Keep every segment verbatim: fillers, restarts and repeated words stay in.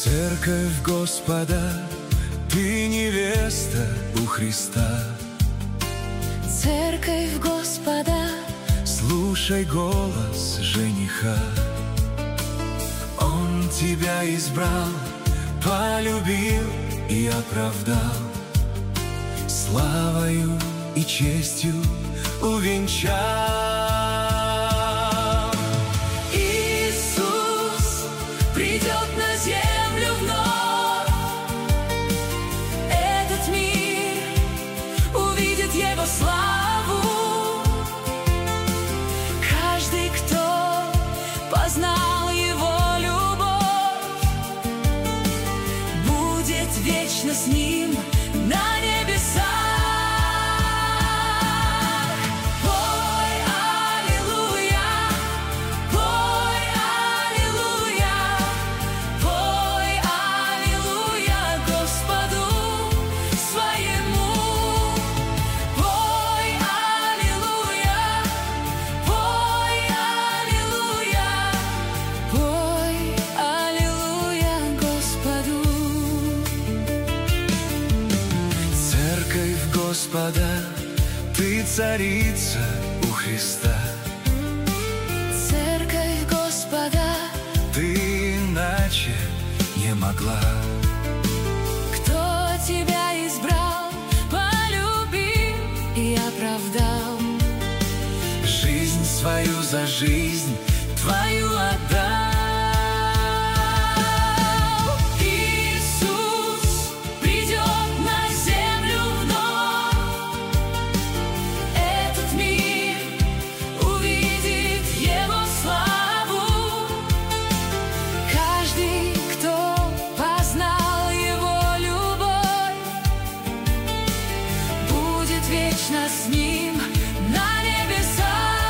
Церковь Господа, ты невеста у Христа. Церковь Господа, слушай голос жениха. Он тебя избрал, полюбил и оправдал, славою и честью увенчал. Иисус придет на землю вновь. Этот мир увидит Его славу. Каждый, кто познал Его любовь, будет вечно с Ним на небесах. Господа, ты царица у Христа. Церковь Господа, ты иначе не могла. Кто тебя избрал, полюбил и оправдал, жизнь свою за жизнь твою отдал. Вечно с Ним на небесах.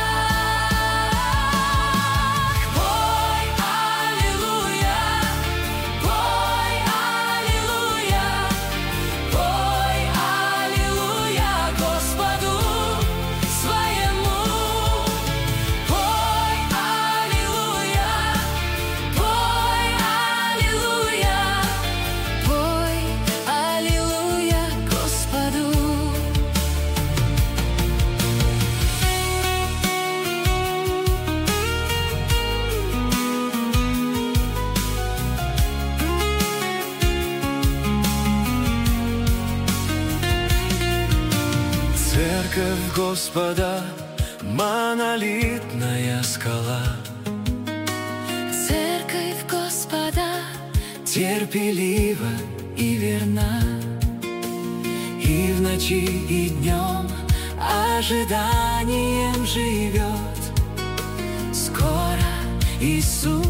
Пой аллилуйя, пой аллилуйя, пой аллилуйя Господу своему. Пой аллилуйя, пой аллилуйя, пой аллилуйя Господу. Церковь Господа, монолитная скала. Церковь Господа, терпелива и верна, и в ночи, и днем ожиданием живет. Скоро Иисус